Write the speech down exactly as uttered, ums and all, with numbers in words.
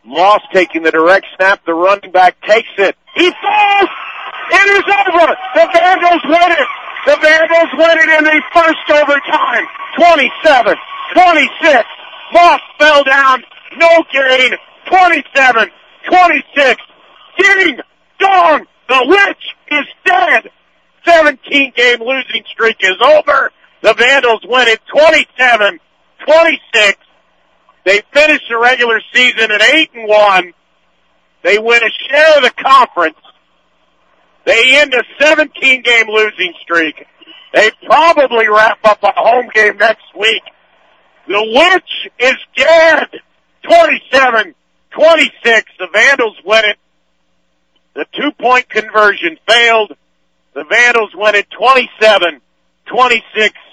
Moss taking the direct snap. The running back takes it. He falls. It is over. The Vandals win it. The Vandals win it in the first overtime. twenty-seven twenty-six. Moss fell down. No gain. twenty-seven twenty-six. Ding dong. The witch is dead. seventeen game losing streak is over. The Vandals win it twenty-seven twenty-six. They finish the regular season at eight and one. They win a share of the conference. They end a seventeen game losing streak. They probably wrap up a home game next week. The witch is dead. twenty-seven twenty-six. The Vandals win it. The two-point conversion failed. The Vandals win it twenty-seven twenty-six